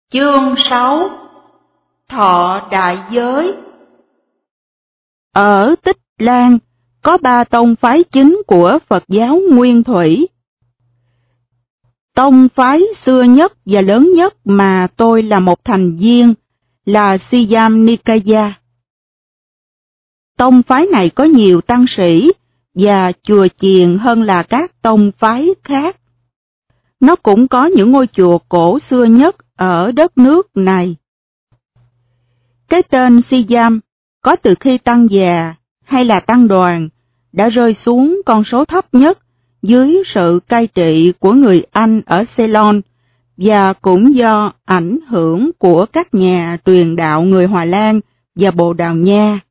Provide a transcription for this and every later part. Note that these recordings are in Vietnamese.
Chương 6. Thọ đại giới. Ở Tích Lan có 3 tông phái chính của Phật giáo Nguyên Thủy. Tông phái xưa nhất và lớn nhất mà tôi là một thành viên là Siam Nikaya. Tông phái này có nhiều tăng sĩ và chùa chiền hơn là các tông phái khác. Nó cũng có những ngôi chùa cổ xưa nhất ở đất nước này. Cái tên Siam có từ khi tăng già hay là tăng đoàn đã rơi xuống con số thấp nhất dưới sự cai trị của người Anh ở Ceylon và cũng do ảnh hưởng của các nhà truyền đạo người Hòa Lan và Bồ Đào Nha.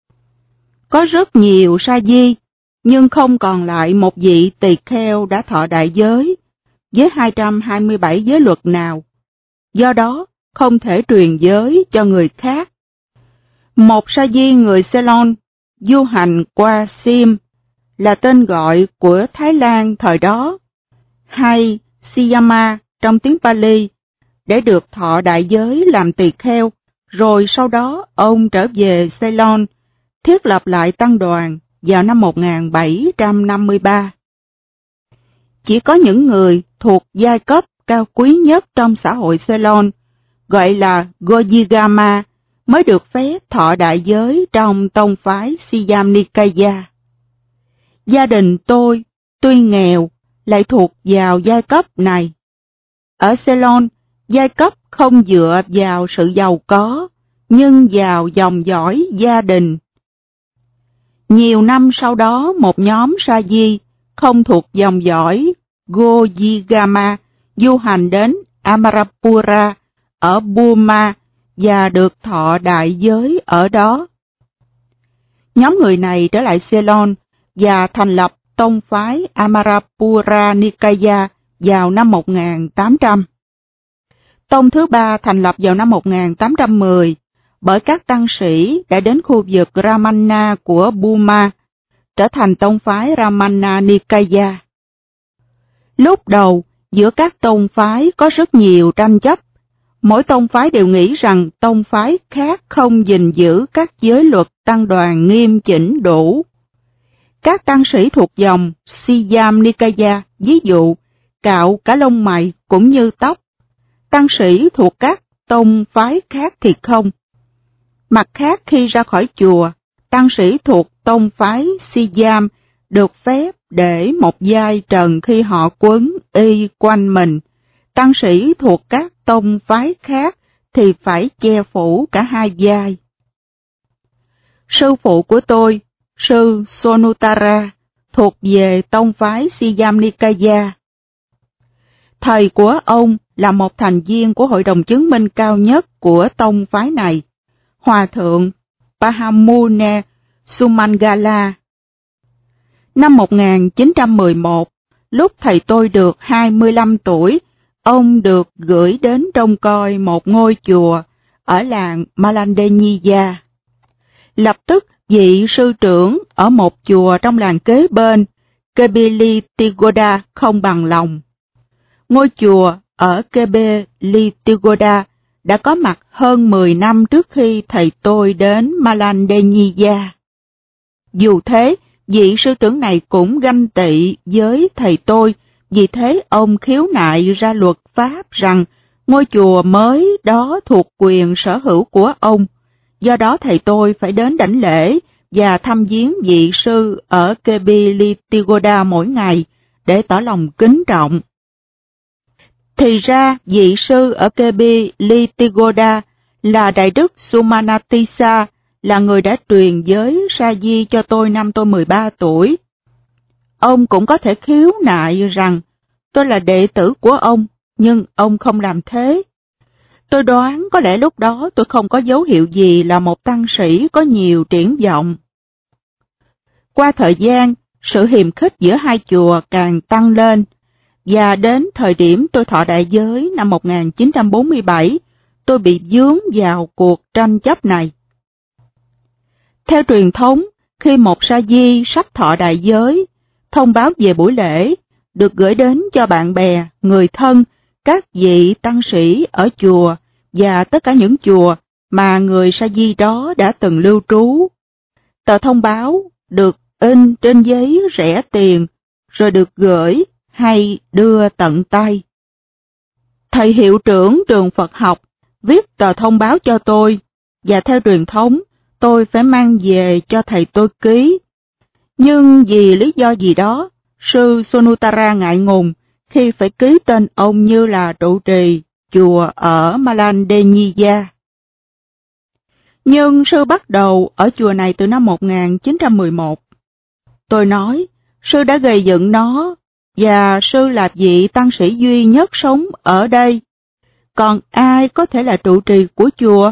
Có rất nhiều sa di, nhưng không còn lại một vị tỳ kheo đã thọ đại giới với 227 giới luật nào, do đó không thể truyền giới cho người khác. Một sa di người Ceylon du hành qua Sim là tên gọi của Thái Lan thời đó, hay Siyama trong tiếng Pali, để được thọ đại giới làm tỳ kheo, rồi sau đó ông trở về Ceylon, thiết lập lại tăng đoàn vào năm 1753. Chỉ có những người thuộc giai cấp cao quý nhất trong xã hội Ceylon, gọi là Gojigama, mới được phép thọ đại giới trong tông phái Siam Nikaya. Gia đình tôi, tuy nghèo, lại thuộc vào giai cấp này. Ở Ceylon, giai cấp không dựa vào sự giàu có, nhưng vào dòng dõi gia đình. Nhiều năm sau đó, một nhóm sa di không thuộc dòng dõi Gojigama du hành đến Amarapura ở Burma và được thọ đại giới ở đó. Nhóm người này trở lại Ceylon và thành lập tông phái Amarapura Nikaya vào năm 1800. Tông thứ ba thành lập vào năm 1810 bởi các tăng sĩ đã đến khu vực Ramana của Burma, trở thành tông phái Ramana Nikaya. Lúc đầu, giữa các tông phái có rất nhiều tranh chấp. Mỗi tông phái đều nghĩ rằng tông phái khác không gìn giữ các giới luật tăng đoàn nghiêm chỉnh đủ. Các tăng sĩ thuộc dòng Siam Nikaya, ví dụ, cạo cả lông mày cũng như tóc. Tăng sĩ thuộc các tông phái khác thì không. Mặt khác, khi ra khỏi chùa, tăng sĩ thuộc tông phái Siam được phép để một vai trần khi họ quấn y quanh mình. Tăng sĩ thuộc các tông phái khác thì phải che phủ cả hai vai. Sư phụ của tôi, sư Sonutara, thuộc về tông phái Siam Nikaya. Thầy của ông là một thành viên của hội đồng chứng minh cao nhất của tông phái này, Hòa thượng Pahamune Sumangala. Năm 1911, lúc thầy tôi được 25 tuổi, ông được gửi đến trông coi một ngôi chùa ở làng Malandenyia. Lập tức, vị sư trưởng ở một chùa trong làng kế bên, Kebilitigoda, không bằng lòng. Ngôi chùa ở Kebilitigoda đã có mặt hơn 10 năm trước khi thầy tôi đến Malandenyia. Dù thế, vị sư trưởng này cũng ganh tị với thầy tôi, vì thế ông khiếu nại ra luật pháp rằng ngôi chùa mới đó thuộc quyền sở hữu của ông. Do đó thầy tôi phải đến đảnh lễ và thăm viếng vị sư ở Kebilitigoda mỗi ngày để tỏ lòng kính trọng. Thì ra vị sư ở Kebilitigoda là Đại đức Sumanatisa, là người đã truyền giới sa di cho tôi năm tôi 13 tuổi. Ông cũng có thể khiếu nại rằng tôi là đệ tử của ông, nhưng ông không làm thế. Tôi đoán có lẽ lúc đó tôi không có dấu hiệu gì là một tăng sĩ có nhiều triển vọng. Qua thời gian, sự hiềm khích giữa hai chùa càng tăng lên, và đến thời điểm tôi thọ đại giới năm 1947, tôi bị vướng vào cuộc tranh chấp này. Theo truyền thống, khi một sa di sắp thọ đại giới, thông báo về buổi lễ được gửi đến cho bạn bè, người thân, các vị tăng sĩ ở chùa và tất cả những chùa mà người sa di đó đã từng lưu trú. Tờ thông báo được in trên giấy rẻ tiền, rồi được gửi hay đưa tận tay. Thầy hiệu trưởng trường Phật học viết tờ thông báo cho tôi, và theo truyền thống, tôi phải mang về cho thầy tôi ký. Nhưng vì lý do gì đó, sư Sonutara ngại ngùng khi phải ký tên ông như là trụ trì chùa ở Malandenyia. Nhưng sư bắt đầu ở chùa này từ năm 1911. Tôi nói, sư đã gây dựng nó, và sư là vị tăng sĩ duy nhất sống ở đây. Còn ai có thể là trụ trì của chùa?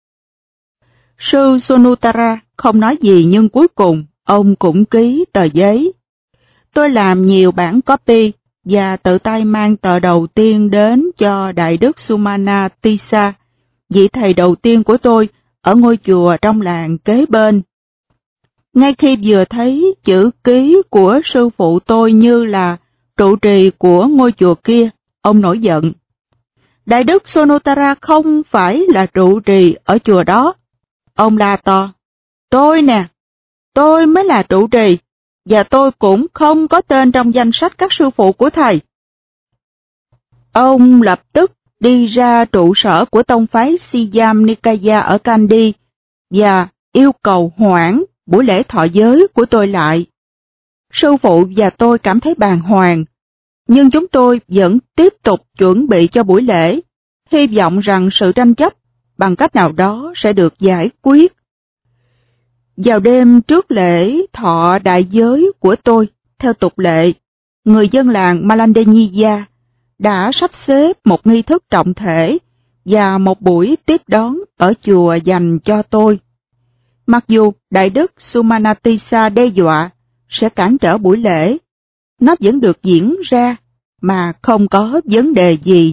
Sư Sonutara không nói gì, nhưng cuối cùng ông cũng ký tờ giấy. Tôi làm nhiều bản copy và tự tay mang tờ đầu tiên đến cho Đại đức Sumana Tissa, vị thầy đầu tiên của tôi ở ngôi chùa trong làng kế bên. Ngay khi vừa thấy chữ ký của sư phụ tôi như là trụ trì của ngôi chùa kia, ông nổi giận. Đại đức Sonutara không phải là trụ trì ở chùa đó. Ông la to, tôi nè, tôi mới là trụ trì, và tôi cũng không có tên trong danh sách các sư phụ của thầy. Ông lập tức đi ra trụ sở của tông phái Siam Nikaya ở Kandy và yêu cầu hoãn buổi lễ thọ giới của tôi lại. Sư phụ và tôi cảm thấy bàng hoàng, nhưng chúng tôi vẫn tiếp tục chuẩn bị cho buổi lễ, hy vọng rằng sự tranh chấp bằng cách nào đó sẽ được giải quyết. Vào đêm trước lễ thọ đại giới của tôi, theo tục lệ, người dân làng Malandenyia đã sắp xếp một nghi thức trọng thể và một buổi tiếp đón ở chùa dành cho tôi. Mặc dù Đại đức Sumanatissa đe dọa sẽ cản trở buổi lễ, nó vẫn được diễn ra mà không có vấn đề gì.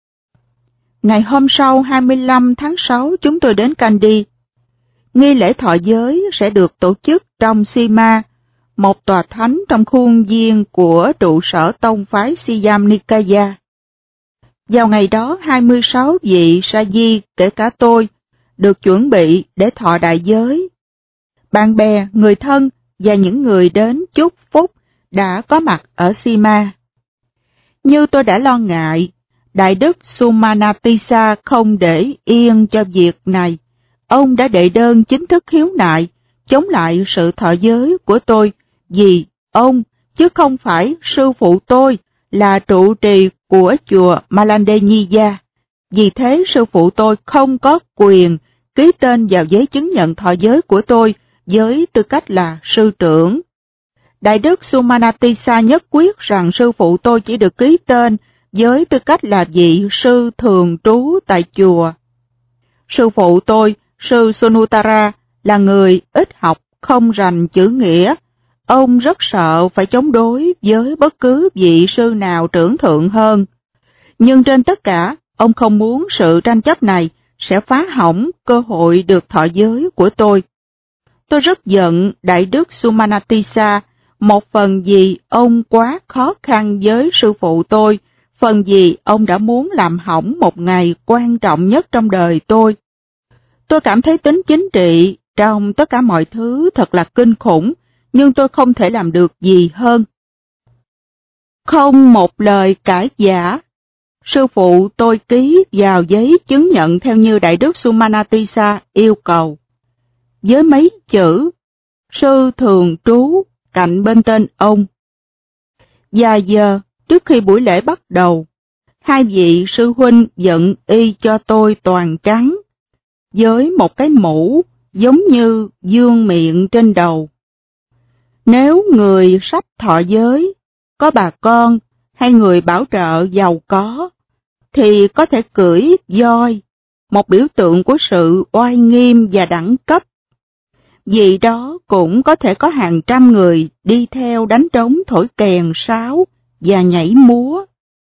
Ngày hôm sau 25 tháng 6 chúng tôi đến Kandy. Nghi lễ thọ giới sẽ được tổ chức trong Sima, một tòa thánh trong khuôn viên của trụ sở tông phái Siam Nikaya. Vào ngày đó 26 vị sa di, kể cả tôi, được chuẩn bị để thọ đại giới. Bạn bè, người thân và những người đến chúc phúc đã có mặt ở Sima. Như tôi đã lo ngại, Đại đức Sumanatissa không để yên cho việc này. Ông đã đệ đơn chính thức khiếu nại, chống lại sự thọ giới của tôi, vì ông, chứ không phải sư phụ tôi, là trụ trì của chùa Malandenyia. Vì thế sư phụ tôi không có quyền ký tên vào giấy chứng nhận thọ giới của tôi với tư cách là sư trưởng. Đại đức Sumanatissa nhất quyết rằng sư phụ tôi chỉ được ký tên với tư cách là vị sư thường trú tại chùa. Sư phụ tôi, sư Sonutara, là người ít học, không rành chữ nghĩa. Ông rất sợ phải chống đối với bất cứ vị sư nào trưởng thượng hơn. Nhưng trên tất cả, ông không muốn sự tranh chấp này sẽ phá hỏng cơ hội được thọ giới của tôi. Tôi rất giận Đại đức Sumanatissa, một phần vì ông quá khó khăn với sư phụ tôi, phần vì ông đã muốn làm hỏng một ngày quan trọng nhất trong đời tôi. Tôi cảm thấy tính chính trị trong tất cả mọi thứ thật là kinh khủng, nhưng tôi không thể làm được gì hơn. Không một lời cãi giả, sư phụ tôi ký vào giấy chứng nhận theo như Đại đức Sumanatissa yêu cầu, với mấy chữ sư thường trú cạnh bên tên ông. Vài giờ trước khi buổi lễ bắt đầu, hai vị sư huynh vận y cho tôi toàn trắng, với một cái mũ giống như dương miệng trên đầu. Nếu người sắp thọ giới, có bà con hay người bảo trợ giàu có, thì có thể cưỡi voi, một biểu tượng của sự oai nghiêm và đẳng cấp. Vì đó cũng có thể có hàng trăm người đi theo đánh trống, thổi kèn, sáo và nhảy múa.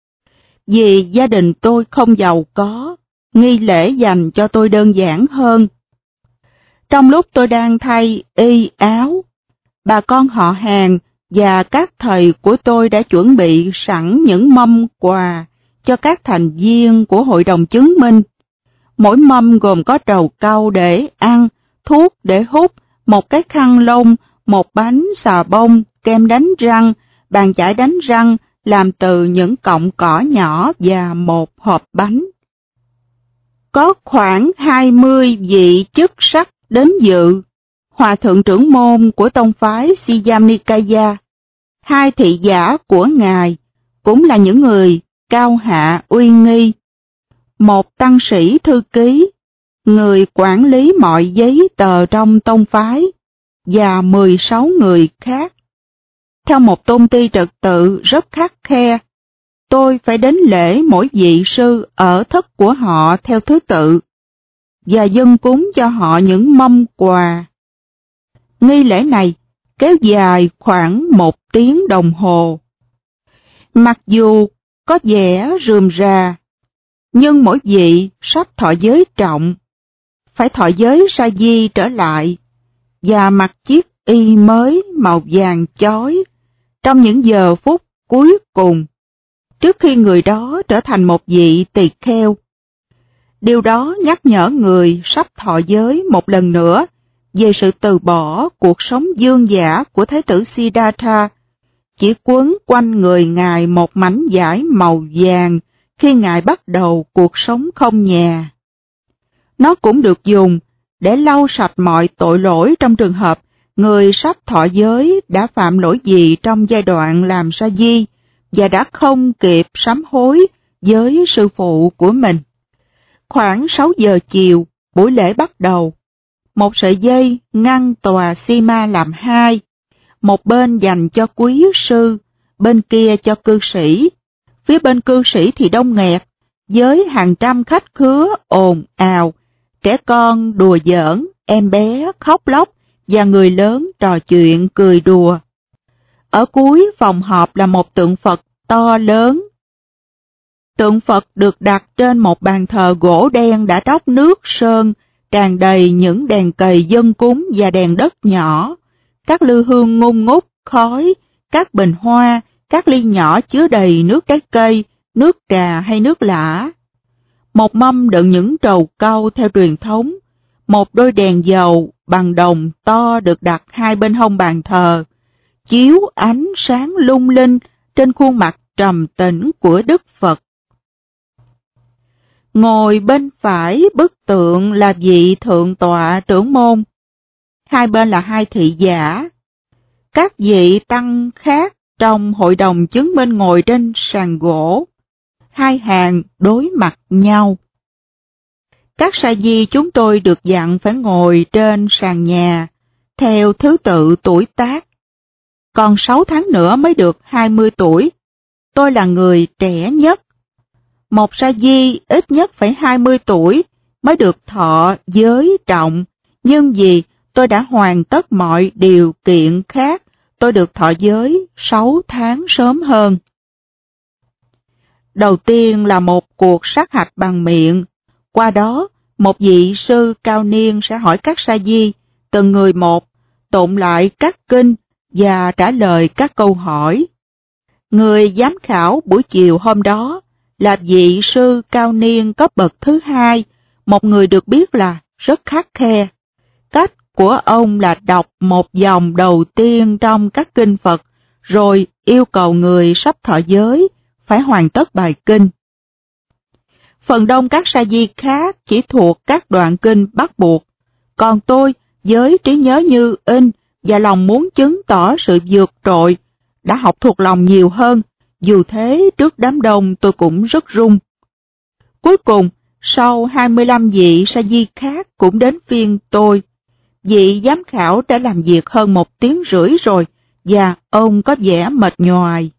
Vì gia đình tôi không giàu có, nghi lễ dành cho tôi đơn giản hơn. Trong lúc tôi đang thay y áo, bà con họ hàng và các thầy của tôi đã chuẩn bị sẵn những mâm quà cho các thành viên của hội đồng chứng minh. Mỗi mâm gồm có trầu cau để ăn, thuốc để hút, một cái khăn lông, một bánh xà bông, kem đánh răng, bàn chải đánh răng làm từ những cọng cỏ nhỏ và một hộp bánh. Có khoảng 20 vị chức sắc đến dự. Hòa thượng trưởng môn của tông phái Siddham Nikaya, 2 thị giả của ngài, cũng là những người cao hạ uy nghi, một tăng sĩ thư ký, người quản lý mọi giấy tờ trong tông phái, và 16 người khác. Theo một tôn ti trật tự rất khắt khe, tôi phải đến lễ mỗi vị sư ở thất của họ theo thứ tự, và dâng cúng cho họ những mâm quà. Nghi lễ này kéo dài khoảng 1 tiếng đồng hồ. Mặc dù có vẻ rườm rà, nhưng mỗi vị sắp thọ giới trọng, phải thọ giới sa di trở lại, và mặc chiếc y mới màu vàng chói trong những giờ phút cuối cùng, trước khi người đó trở thành một vị tỳ kheo. Điều đó nhắc nhở người sắp thọ giới một lần nữa về sự từ bỏ cuộc sống dương dã của Thái tử Siddhartha, chỉ quấn quanh người ngài một mảnh vải màu vàng khi ngài bắt đầu cuộc sống không nhà. Nó cũng được dùng để lau sạch mọi tội lỗi trong trường hợp người sắp thọ giới đã phạm lỗi gì trong giai đoạn làm sa di và đã không kịp sám hối với sư phụ của mình. Khoảng 6 giờ chiều, buổi lễ bắt đầu. Một sợi dây ngăn tòa xi ma làm 2, một bên dành cho quý sư, bên kia cho cư sĩ. Phía bên cư sĩ thì đông nghẹt, với hàng trăm khách khứa ồn ào, trẻ con đùa giỡn, em bé khóc lóc và người lớn trò chuyện cười đùa. Ở cuối phòng họp là một tượng Phật to lớn. Tượng Phật được đặt trên một bàn thờ gỗ đen đã đóc nước sơn, tràn đầy những đèn cầy dâng cúng và đèn đất nhỏ, các lư hương ngung ngút khói, các bình hoa, các ly nhỏ chứa đầy nước trái cây, nước trà hay nước lã. Một mâm đựng những trầu cau theo truyền thống, một đôi đèn dầu bằng đồng to được đặt 2 bên hông bàn thờ, chiếu ánh sáng lung linh trên khuôn mặt trầm tĩnh của Đức Phật. Ngồi bên phải bức tượng là vị thượng tọa trưởng môn, 2 bên là 2 thị giả. Các vị tăng khác trong hội đồng chứng minh ngồi trên sàn gỗ, 2 hàng đối mặt nhau. Các sa di chúng tôi được dặn phải ngồi trên sàn nhà, theo thứ tự tuổi tác. Còn 6 tháng nữa mới được 20 tuổi. Tôi là người trẻ nhất. Một sa di ít nhất phải 20 tuổi mới được thọ giới trọng, nhưng vì tôi đã hoàn tất mọi điều kiện khác, tôi được thọ giới 6 tháng sớm hơn. Đầu tiên là một cuộc sát hạch bằng miệng. Qua đó, một vị sư cao niên sẽ hỏi các sa di, từng người một, tụng lại các kinh và trả lời các câu hỏi. Người giám khảo buổi chiều hôm đó là vị sư cao niên cấp bậc thứ 2, một người được biết là rất khắt khe. Cách của ông là đọc một dòng đầu tiên trong các kinh Phật, rồi yêu cầu người sắp thọ giới phải hoàn tất bài kinh. Phần đông các sa di khác chỉ thuộc các đoạn kinh bắt buộc, còn tôi với trí nhớ như in và lòng muốn chứng tỏ sự vượt trội đã học thuộc lòng nhiều hơn, dù thế trước đám đông tôi cũng rất run. Cuối cùng, sau 25 vị sa di khác cũng đến phiên tôi. Vị giám khảo đã làm việc hơn 1 tiếng rưỡi rồi, và ông có vẻ mệt nhoài.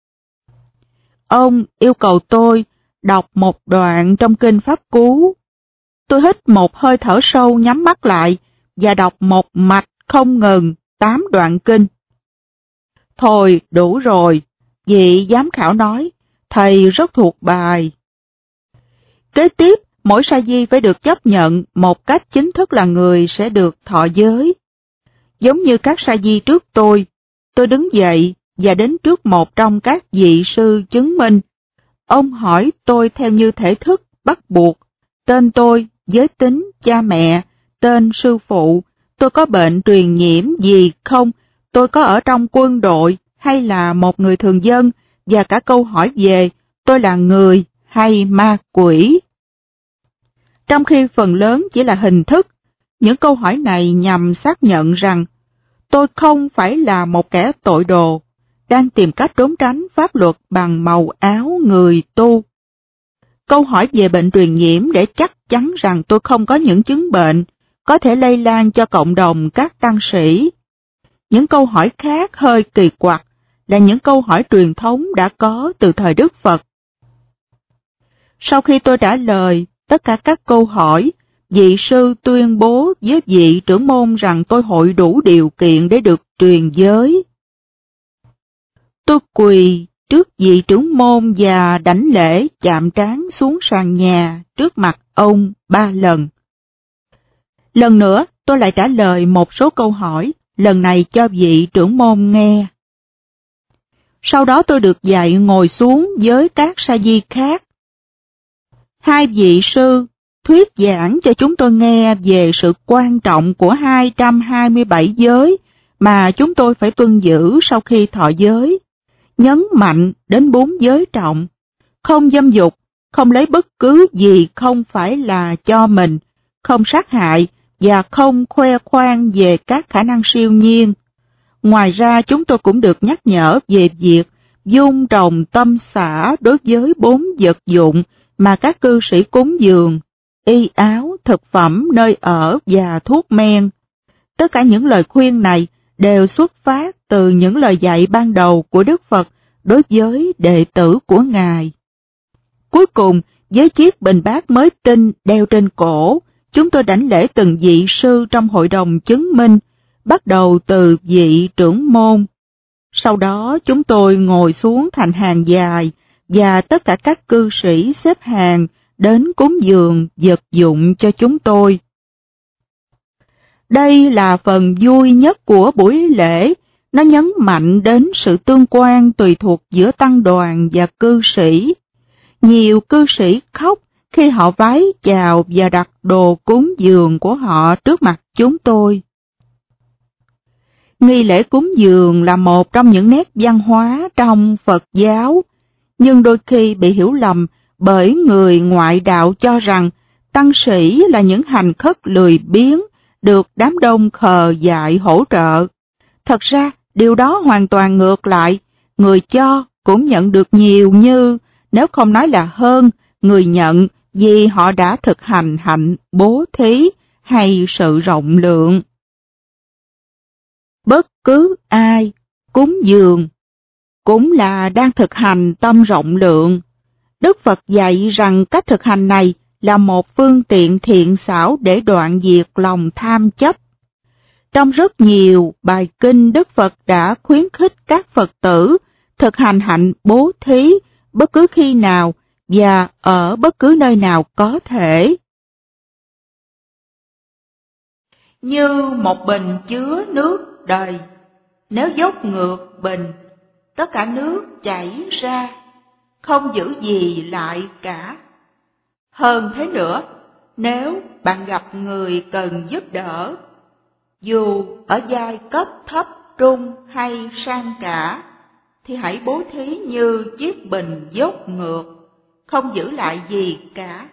Ông yêu cầu tôi đọc một đoạn trong kinh Pháp Cú. Tôi hít một hơi thở sâu, nhắm mắt lại và đọc một mạch không ngừng 8 đoạn kinh. Thôi đủ rồi, vị giám khảo nói, thầy rất thuộc bài. Kế tiếp, mỗi sa di phải được chấp nhận một cách chính thức là người sẽ được thọ giới. Giống như các sa di trước tôi đứng dậy và đến trước một trong các vị sư chứng minh. Ông hỏi tôi theo như thể thức bắt buộc, tên tôi, giới tính, cha mẹ, tên sư phụ, tôi có bệnh truyền nhiễm gì không, tôi có ở trong quân đội hay là một người thường dân, và cả câu hỏi về tôi là người hay ma quỷ. Trong khi phần lớn chỉ là hình thức, những câu hỏi này nhằm xác nhận rằng tôi không phải là một kẻ tội đồ, đang tìm cách trốn tránh pháp luật bằng màu áo người tu. Câu hỏi về bệnh truyền nhiễm để chắc chắn rằng tôi không có những chứng bệnh có thể lây lan cho cộng đồng các tăng sĩ. Những câu hỏi khác hơi kỳ quặc là những câu hỏi truyền thống đã có từ thời Đức Phật. Sau khi tôi trả lời tất cả các câu hỏi, vị sư tuyên bố với vị trưởng môn rằng tôi hội đủ điều kiện để được truyền giới. Tôi quỳ trước vị trưởng môn và đảnh lễ chạm trán xuống sàn nhà trước mặt ông 3 lần. Lần nữa, tôi lại trả lời một số câu hỏi, lần này cho vị trưởng môn nghe. Sau đó tôi được dạy ngồi xuống với các sa di khác. Hai vị sư thuyết giảng cho chúng tôi nghe về sự quan trọng của 227 giới mà chúng tôi phải tuân giữ sau khi thọ giới, nhấn mạnh đến 4 giới trọng: không dâm dục, không lấy bất cứ gì không phải là cho mình, không sát hại và không khoe khoang về các khả năng siêu nhiên. Ngoài ra chúng tôi cũng được nhắc nhở về việc dung trồng tâm xả đối với 4 vật dụng mà các cư sĩ cúng dường: y áo, thực phẩm, nơi ở và thuốc men. Tất cả những lời khuyên này đều xuất phát từ những lời dạy ban đầu của Đức Phật đối với đệ tử của Ngài. Cuối cùng, với chiếc bình bát mới tinh đeo trên cổ, chúng tôi đảnh lễ từng vị sư trong hội đồng chứng minh, bắt đầu từ vị trưởng môn. Sau đó chúng tôi ngồi xuống thành hàng dài và tất cả các cư sĩ xếp hàng đến cúng dường vật dụng cho chúng tôi. Đây là phần vui nhất của buổi lễ, nó nhấn mạnh đến sự tương quan tùy thuộc giữa tăng đoàn và cư sĩ. Nhiều cư sĩ khóc khi họ vái chào và đặt đồ cúng dường của họ trước mặt chúng tôi. Nghi lễ cúng dường là một trong những nét văn hóa trong Phật giáo, nhưng đôi khi bị hiểu lầm bởi người ngoại đạo cho rằng tăng sĩ là những hành khất lười biếng, được đám đông khờ dại hỗ trợ. Thật ra, điều đó hoàn toàn ngược lại, người cho cũng nhận được nhiều như, nếu không nói là hơn, người nhận vì họ đã thực hành hạnh bố thí hay sự rộng lượng. Bất cứ ai cúng dường cũng là đang thực hành tâm rộng lượng. Đức Phật dạy rằng cách thực hành này là một phương tiện thiện xảo để đoạn diệt lòng tham chấp. Trong rất nhiều bài kinh, Đức Phật đã khuyến khích các Phật tử thực hành hạnh bố thí bất cứ khi nào và ở bất cứ nơi nào có thể. Như một bình chứa nước đầy, nếu dốc ngược bình, tất cả nước chảy ra, không giữ gì lại cả. Hơn thế nữa, nếu bạn gặp người cần giúp đỡ, dù ở giai cấp thấp, trung hay sang cả, thì hãy bố thí như chiếc bình dốc ngược, không giữ lại gì cả.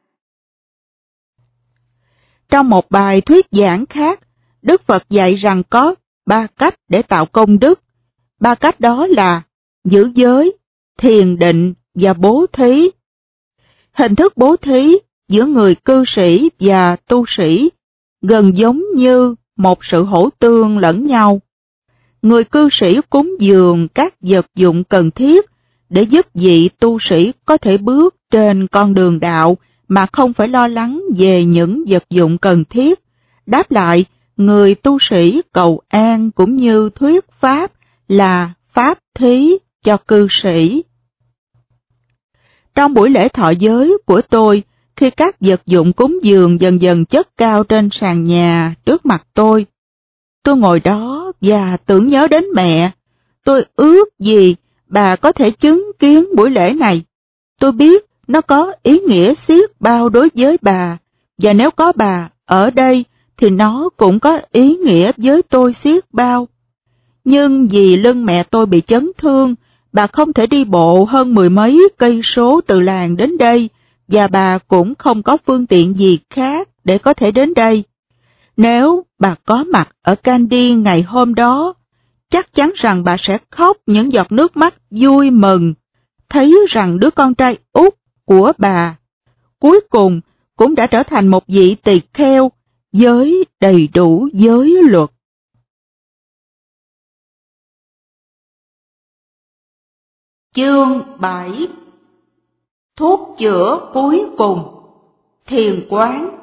Trong một bài thuyết giảng khác, Đức Phật dạy rằng có 3 cách để tạo công đức. 3 cách đó là giữ giới, thiền định và bố thí. Hình thức bố thí giữa người cư sĩ và tu sĩ gần giống như một sự hỗ tương lẫn nhau. Người cư sĩ cúng dường các vật dụng cần thiết để giúp vị tu sĩ có thể bước trên con đường đạo mà không phải lo lắng về những vật dụng cần thiết. Đáp lại, người tu sĩ cầu an cũng như thuyết pháp là pháp thí cho cư sĩ. Trong buổi lễ thọ giới của tôi, khi các vật dụng cúng dường dần dần chất cao trên sàn nhà trước mặt tôi ngồi đó và tưởng nhớ đến mẹ. Tôi ước gì bà có thể chứng kiến buổi lễ này. Tôi biết Nó có ý nghĩa xiết bao đối với bà, và nếu có bà ở đây thì nó cũng có ý nghĩa với tôi xiết bao. Nhưng vì lưng mẹ tôi bị chấn thương, bà không thể đi bộ hơn 10 mấy cây số từ làng đến đây, và bà cũng không có phương tiện gì khác để có thể đến đây. Nếu bà có mặt ở Kandy ngày hôm đó, chắc chắn rằng bà sẽ khóc những giọt nước mắt vui mừng, thấy rằng đứa con trai út của bà cuối cùng cũng đã trở thành một vị tỳ kheo với đầy đủ giới luật. Chương 7. Thuốc chữa cuối cùng. Thiền quán.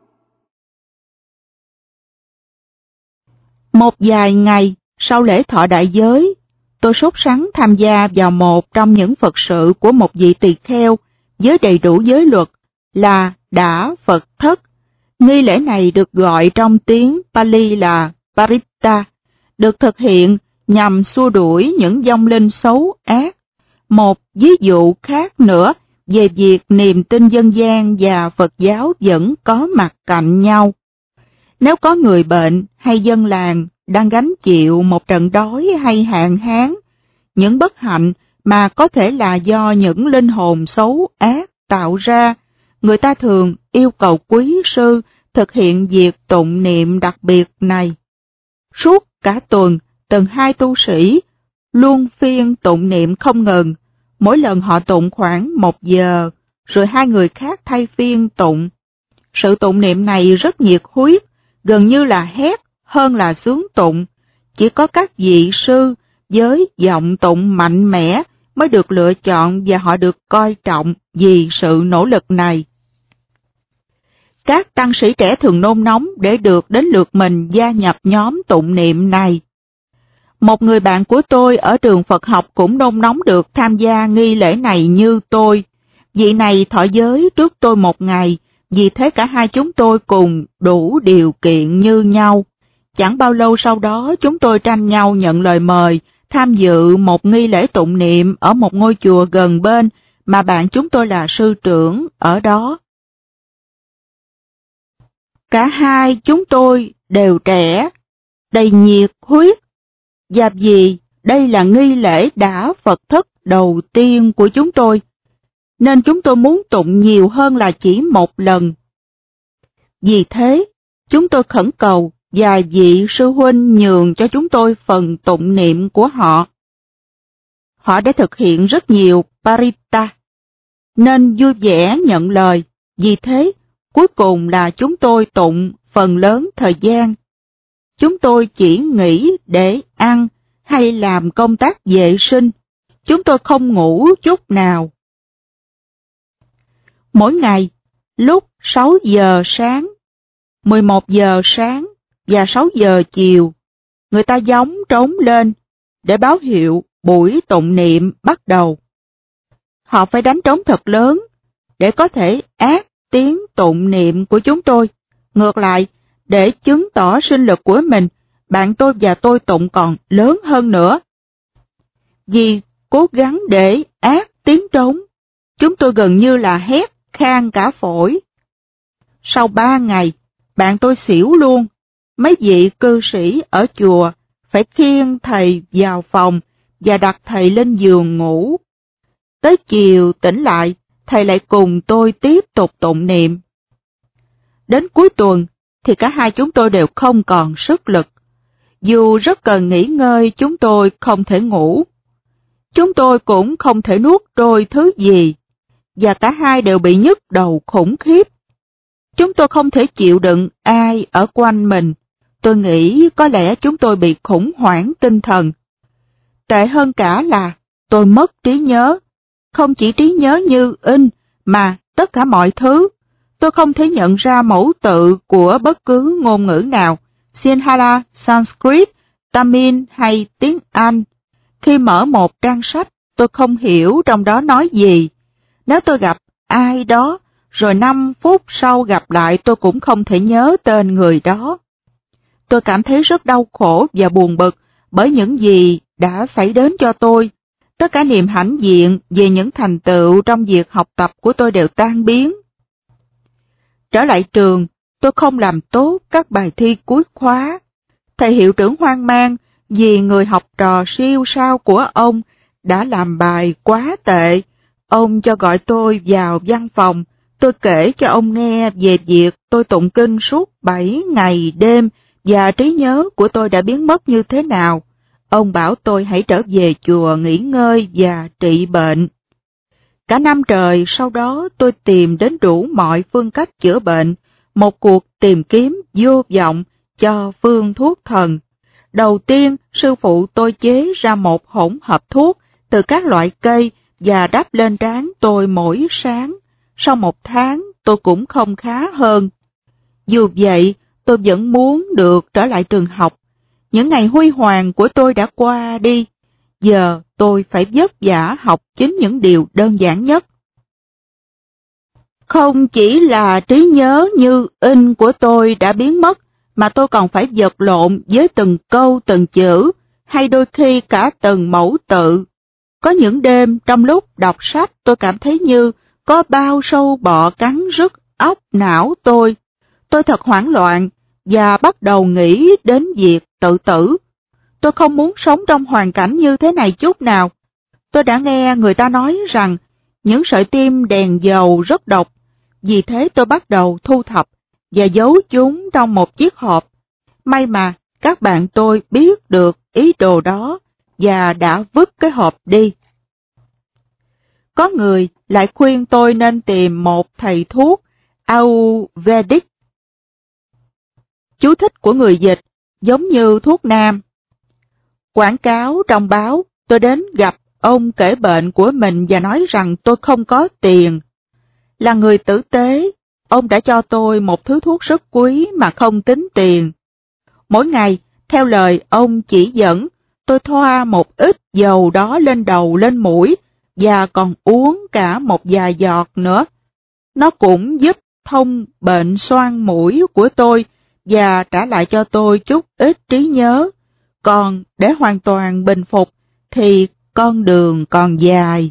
Một vài ngày sau lễ thọ đại giới, tôi sốt sắng tham gia vào một trong những Phật sự của một vị tỳ kheo với đầy đủ giới luật là đả Phật thất. Nghi lễ này được gọi trong tiếng Pali là Paritta, được thực hiện nhằm xua đuổi những vong linh xấu ác. Một ví dụ khác nữa về việc niềm tin dân gian và Phật giáo vẫn có mặt cạnh nhau. Nếu có người bệnh hay dân làng đang gánh chịu một trận đói hay hạn hán, những bất hạnh mà có thể là do những linh hồn xấu ác tạo ra, người ta thường yêu cầu quý sư thực hiện việc tụng niệm đặc biệt này. Suốt cả tuần, từng hai tu sĩ luôn phiên tụng niệm không ngừng, mỗi lần họ tụng khoảng 1 giờ, rồi hai người khác thay phiên tụng. Sự tụng niệm này rất nhiệt huyết, gần như là hét hơn là xướng tụng. Chỉ có các vị sư với giọng tụng mạnh mẽ mới được lựa chọn và họ được coi trọng vì sự nỗ lực này. Các tăng sĩ trẻ thường nôn nóng để được đến lượt mình gia nhập nhóm tụng niệm này. Một người bạn của tôi ở trường Phật học cũng nôn nóng được tham gia nghi lễ này như tôi. Vị này thọ giới trước tôi 1 ngày, vì thế cả hai chúng tôi cùng đủ điều kiện như nhau. Chẳng bao lâu sau đó chúng tôi tranh nhau nhận lời mời tham dự một nghi lễ tụng niệm ở một ngôi chùa gần bên mà bạn chúng tôi là sư trưởng ở đó. Cả hai chúng tôi đều trẻ, đầy nhiệt huyết, và vì đây là nghi lễ đả Phật thất đầu tiên của chúng tôi, nên chúng tôi muốn tụng nhiều hơn là chỉ một lần. Vì thế, chúng tôi khẩn cầu vài vị sư huynh nhường cho chúng tôi phần tụng niệm của họ. Họ đã thực hiện rất nhiều Paritta, nên vui vẻ nhận lời. Vì thế, cuối cùng là chúng tôi tụng phần lớn thời gian. Chúng tôi chỉ nghỉ để ăn hay làm công tác vệ sinh. Chúng tôi không ngủ chút nào. Mỗi ngày, lúc 6 giờ sáng, 11 giờ sáng và 6 giờ chiều, người ta gióng trống lên để báo hiệu buổi tụng niệm bắt đầu. Họ phải đánh trống thật lớn để có thể át tiếng tụng niệm của chúng tôi. Ngược lại, để chứng tỏ sinh lực của mình, bạn tôi và tôi tụng còn lớn hơn nữa. Vì cố gắng để át tiếng trống, chúng tôi gần như là hét khan cả phổi. Sau 3 ngày, bạn tôi xỉu luôn. Mấy vị cư sĩ ở chùa phải khiêng thầy vào phòng và đặt thầy lên giường ngủ. Tới chiều tỉnh lại, thầy lại cùng tôi tiếp tục tụng niệm. Đến cuối tuần thì cả hai chúng tôi đều không còn sức lực. Dù rất cần nghỉ ngơi, chúng tôi không thể ngủ. Chúng tôi cũng không thể nuốt trôi thứ gì, và cả hai đều bị nhức đầu khủng khiếp. Chúng tôi không thể chịu đựng ai ở quanh mình. Tôi nghĩ có lẽ chúng tôi bị khủng hoảng tinh thần. Tệ hơn cả là tôi mất trí nhớ. Không chỉ trí nhớ như in, mà tất cả mọi thứ. Tôi không thể nhận ra mẫu tự của bất cứ ngôn ngữ nào, Sinhala, Sanskrit, Tamil hay tiếng Anh. Khi mở một trang sách, tôi không hiểu trong đó nói gì. Nếu tôi gặp ai đó, rồi 5 phút sau gặp lại tôi cũng không thể nhớ tên người đó. Tôi cảm thấy rất đau khổ và buồn bực bởi những gì đã xảy đến cho tôi. Tất cả niềm hãnh diện về những thành tựu trong việc học tập của tôi đều tan biến. Trở lại trường, tôi không làm tốt các bài thi cuối khóa. Thầy hiệu trưởng hoang mang vì người học trò siêu sao của ông đã làm bài quá tệ. Ông cho gọi tôi vào văn phòng. Tôi kể cho ông nghe về việc tôi tụng kinh suốt 7 ngày đêm và trí nhớ của tôi đã biến mất như thế nào. Ông bảo tôi hãy trở về chùa nghỉ ngơi và trị bệnh. Cả năm trời sau đó tôi tìm đến đủ mọi phương cách chữa bệnh, một cuộc tìm kiếm vô vọng cho phương thuốc thần. Đầu tiên, sư phụ tôi chế ra một hỗn hợp thuốc từ các loại cây và đắp lên trán tôi mỗi sáng. Sau 1 tháng, tôi cũng không khá hơn. Dù vậy, tôi vẫn muốn được trở lại trường học. Những ngày huy hoàng của tôi đã qua đi. Giờ tôi phải vất vả học chính những điều đơn giản nhất. Không chỉ là trí nhớ như in của tôi đã biến mất, mà tôi còn phải vật lộn với từng câu từng chữ, hay đôi khi cả từng mẫu tự. Có những đêm trong lúc đọc sách tôi cảm thấy như có bao sâu bọ cắn rứt óc não tôi. Tôi thật hoảng loạn và bắt đầu nghĩ đến việc tự tử. Tôi không muốn sống trong hoàn cảnh như thế này chút nào. Tôi đã nghe người ta nói rằng những sợi tim đèn dầu rất độc. Vì thế tôi bắt đầu thu thập và giấu chúng trong một chiếc hộp. May mà các bạn tôi biết được ý đồ đó và đã vứt cái hộp đi. Có người lại khuyên tôi nên tìm một thầy thuốc Ayurvedic. Chú thích của người dịch, giống như thuốc nam. Quảng cáo trong báo, tôi đến gặp ông kể bệnh của mình và nói rằng tôi không có tiền. Là người tử tế, ông đã cho tôi một thứ thuốc rất quý mà không tính tiền. Mỗi ngày, theo lời ông chỉ dẫn, tôi thoa một ít dầu đó lên đầu lên mũi và còn uống cả một vài giọt nữa. Nó cũng giúp thông bệnh xoang mũi của tôi và trả lại cho tôi chút ít trí nhớ. Còn để hoàn toàn bình phục thì con đường còn dài.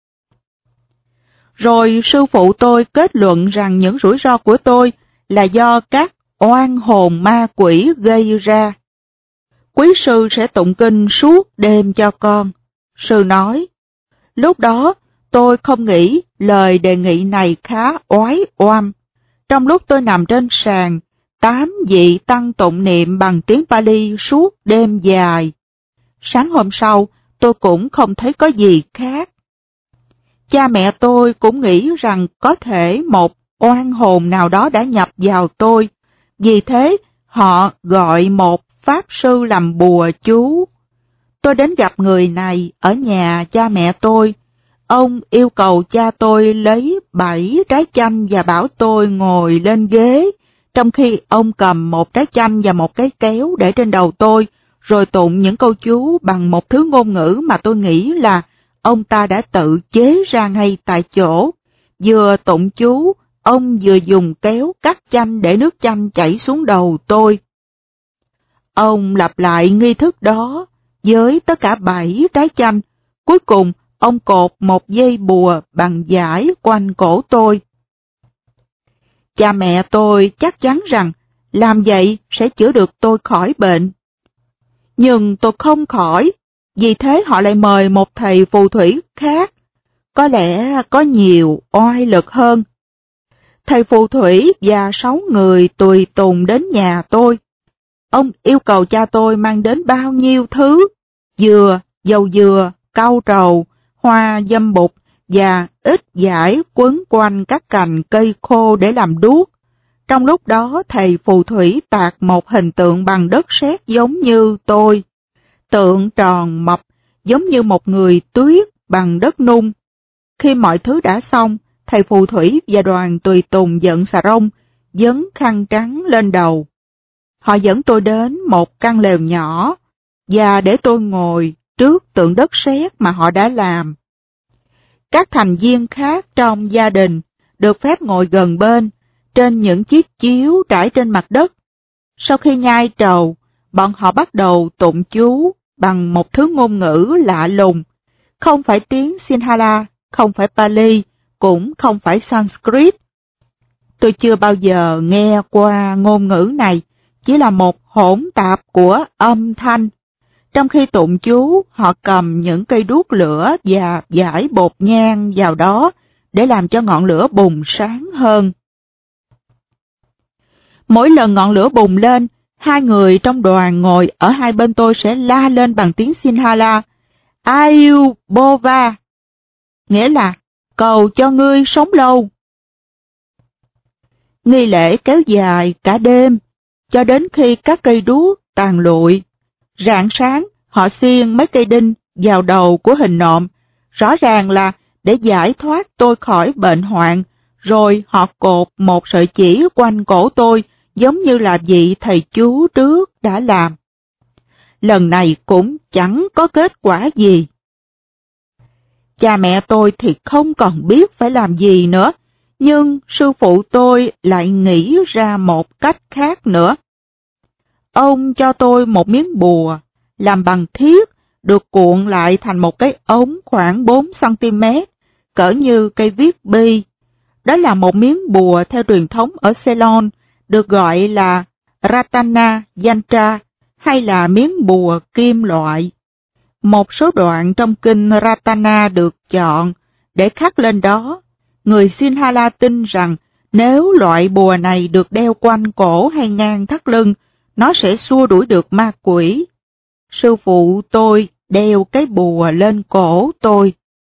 Rồi sư phụ tôi kết luận rằng những rủi ro của tôi là do các oan hồn ma quỷ gây ra. Quý sư sẽ tụng kinh suốt đêm cho con. Sư nói, lúc đó tôi không nghĩ lời đề nghị này khá oái oăm. Trong lúc tôi nằm trên sàn, 8 vị tăng tụng niệm bằng tiếng Pali suốt đêm dài. Sáng hôm sau, tôi cũng không thấy có gì khác. Cha mẹ tôi cũng nghĩ rằng có thể một oan hồn nào đó đã nhập vào tôi. Vì thế, họ gọi một pháp sư làm bùa chú. Tôi đến gặp người này ở nhà cha mẹ tôi. Ông yêu cầu cha tôi lấy 7 trái chanh và bảo tôi ngồi lên ghế, trong khi ông cầm một trái chanh và một cái kéo để trên đầu tôi, rồi tụng những câu chú bằng một thứ ngôn ngữ mà tôi nghĩ là ông ta đã tự chế ra ngay tại chỗ. Vừa tụng chú, ông vừa dùng kéo cắt chanh để nước chanh chảy xuống đầu tôi. Ông lặp lại nghi thức đó với tất cả 7 trái chanh. Cuối cùng, ông cột một dây bùa bằng vải quanh cổ tôi. Cha mẹ tôi chắc chắn rằng làm vậy sẽ chữa được tôi khỏi bệnh. Nhưng tôi không khỏi, vì thế họ lại mời một thầy phù thủy khác, có lẽ có nhiều oai lực hơn. Thầy phù thủy và 6 người tùy tùng đến nhà tôi. Ông yêu cầu cha tôi mang đến bao nhiêu thứ, dừa, dầu dừa, cau trầu, hoa dâm bụt và ít vải quấn quanh các cành cây khô để làm đuốc. Trong lúc đó thầy phù thủy tạc một hình tượng bằng đất sét giống như tôi. Tượng tròn mập, giống như một người tuyết bằng đất nung. Khi mọi thứ đã xong, thầy phù thủy và đoàn tùy tùng dẫn xà rông, dấn khăn trắng lên đầu. Họ dẫn tôi đến một căn lều nhỏ, và để tôi ngồi trước tượng đất sét mà họ đã làm. Các thành viên khác trong gia đình được phép ngồi gần bên, trên những chiếc chiếu trải trên mặt đất. Sau khi nhai trầu, bọn họ bắt đầu tụng chú bằng một thứ ngôn ngữ lạ lùng. không phải tiếng Sinhala, không phải Pali, cũng không phải Sanskrit. Tôi chưa bao giờ nghe qua ngôn ngữ này, chỉ là một hỗn tạp của âm thanh. Trong khi tụng chú, họ cầm những cây đuốc lửa và dải bột nhang vào đó để làm cho ngọn lửa bùng sáng hơn. Mỗi lần ngọn lửa bùng lên, hai người trong đoàn ngồi ở hai bên tôi sẽ la lên bằng tiếng Sinhala, Ayu Bova, nghĩa là cầu cho ngươi sống lâu. Nghi lễ kéo dài cả đêm, cho đến khi các cây đuốc tàn lụi. Rạng sáng, họ xiên mấy cây đinh vào đầu của hình nộm, rõ ràng là để giải thoát tôi khỏi bệnh hoạn, rồi họ cột một sợi chỉ quanh cổ tôi, giống như là vị thầy chú trước đã làm. Lần này cũng chẳng có kết quả gì. Cha mẹ tôi thì không còn biết phải làm gì nữa, nhưng sư phụ tôi lại nghĩ ra một cách khác nữa. Ông cho tôi một miếng bùa, làm bằng thiết, được cuộn lại thành một cái ống khoảng 4 cm, cỡ như cây viết bi. Đó là một miếng bùa theo truyền thống ở Ceylon, được gọi là Ratana Yantra, hay là miếng bùa kim loại. Một số đoạn trong kinh Ratana được chọn để khắc lên đó. Người Sinhala tin rằng nếu loại bùa này được đeo quanh cổ hay ngang thắt lưng, nó sẽ xua đuổi được ma quỷ. Sư phụ tôi đeo cái bùa lên cổ tôi.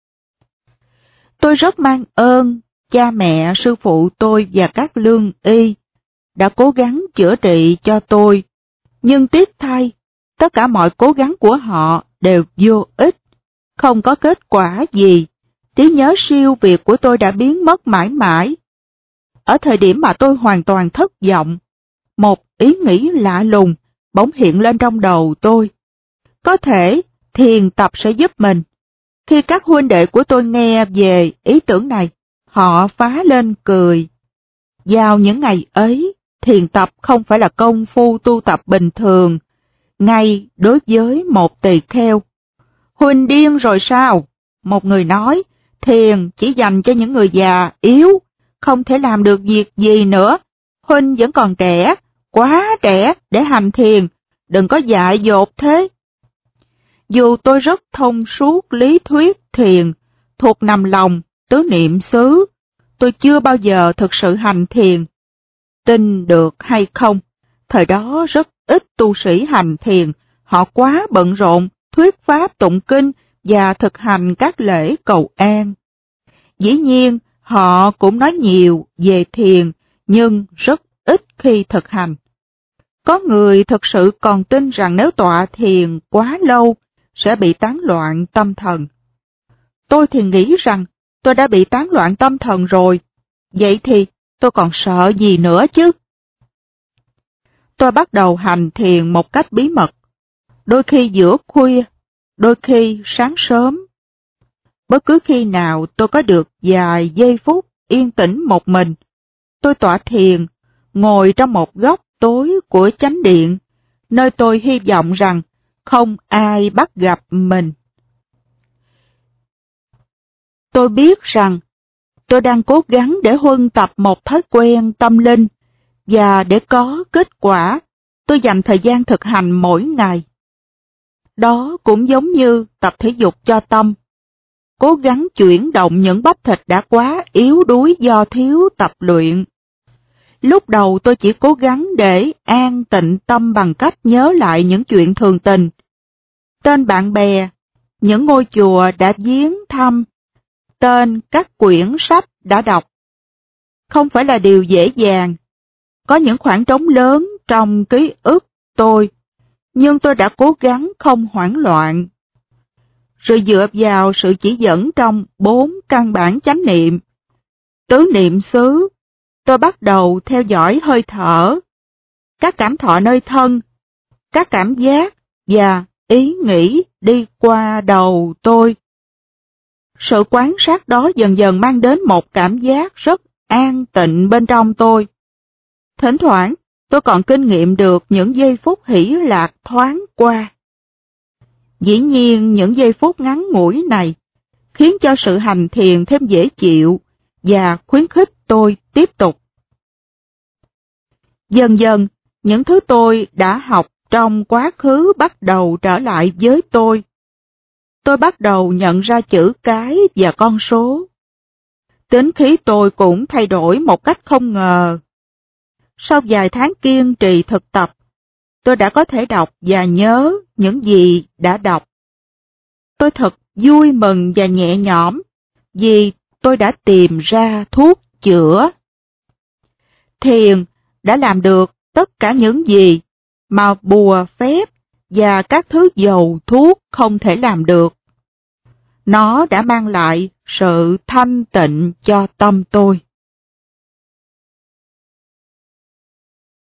Tôi rất mang ơn cha mẹ, sư phụ tôi và các lương y đã cố gắng chữa trị cho tôi. Nhưng tiếc thay, tất cả mọi cố gắng của họ đều vô ích, không có kết quả gì. Trí nhớ siêu việt của tôi đã biến mất mãi mãi. Ở thời điểm mà tôi hoàn toàn thất vọng, một ý nghĩ lạ lùng bỗng hiện lên trong đầu tôi. Có thể thiền tập sẽ giúp mình. Khi các huynh đệ của tôi nghe về ý tưởng này, họ phá lên cười. Vào những ngày ấy, thiền tập không phải là công phu tu tập bình thường, ngay đối với một tỳ kheo. Huynh điên rồi sao? Một người nói, thiền chỉ dành cho những người già, yếu, không thể làm được việc gì nữa. Huynh vẫn còn trẻ, quá trẻ để hành thiền, đừng có dại dột thế. Dù tôi rất thông suốt lý thuyết thiền, thuộc nằm lòng, tứ niệm xứ, tôi chưa bao giờ thực sự hành thiền. Tin được hay không, thời đó rất ít tu sĩ hành thiền, họ quá bận rộn, thuyết pháp tụng kinh và thực hành các lễ cầu an. Dĩ nhiên, họ cũng nói nhiều về thiền, nhưng rất ít khi thực hành. Có người thực sự còn tin rằng nếu tọa thiền quá lâu, sẽ bị tán loạn tâm thần. Tôi thì nghĩ rằng tôi đã bị tán loạn tâm thần rồi, vậy thì tôi còn sợ gì nữa chứ? Tôi bắt đầu hành thiền một cách bí mật, đôi khi giữa khuya, đôi khi sáng sớm. Bất cứ khi nào tôi có được vài giây phút yên tĩnh một mình, tôi tọa thiền, ngồi trong một góc tối của chánh điện, nơi tôi hy vọng rằng không ai bắt gặp mình. Tôi biết rằng tôi đang cố gắng để huân tập một thói quen tâm linh, và để có kết quả, tôi dành thời gian thực hành mỗi ngày. Đó cũng giống như tập thể dục cho tâm, cố gắng chuyển động những bắp thịt đã quá yếu đuối do thiếu tập luyện. Lúc đầu tôi chỉ cố gắng để an tịnh tâm bằng cách nhớ lại những chuyện thường tình, tên bạn bè, những ngôi chùa đã viếng thăm, tên các quyển sách đã đọc. Không phải là điều dễ dàng, có những khoảng trống lớn trong ký ức tôi, nhưng tôi đã cố gắng không hoảng loạn. Rồi dựa vào sự chỉ dẫn trong 4 căn bản chánh niệm, tứ niệm xứ, tôi bắt đầu theo dõi hơi thở, các cảm thọ nơi thân, các cảm giác và ý nghĩ đi qua đầu tôi. Sự quan sát đó dần dần mang đến một cảm giác rất an tịnh bên trong tôi. Thỉnh thoảng, tôi còn kinh nghiệm được những giây phút hỷ lạc thoáng qua. Dĩ nhiên những giây phút ngắn ngủi này khiến cho sự hành thiền thêm dễ chịu và khuyến khích tôi tiếp tục. Dần dần, những thứ tôi đã học trong quá khứ bắt đầu trở lại với tôi. Tôi bắt đầu nhận ra chữ cái và con số. Tính khí tôi cũng thay đổi một cách không ngờ. Sau vài tháng kiên trì thực tập, tôi đã có thể đọc và nhớ những gì đã đọc. Tôi thật vui mừng và nhẹ nhõm vì tôi đã tìm ra thuốc chữa. Thiền đã làm được tất cả những gì mà bùa phép và các thứ dầu thuốc không thể làm được. Nó đã mang lại sự thanh tịnh cho tâm tôi.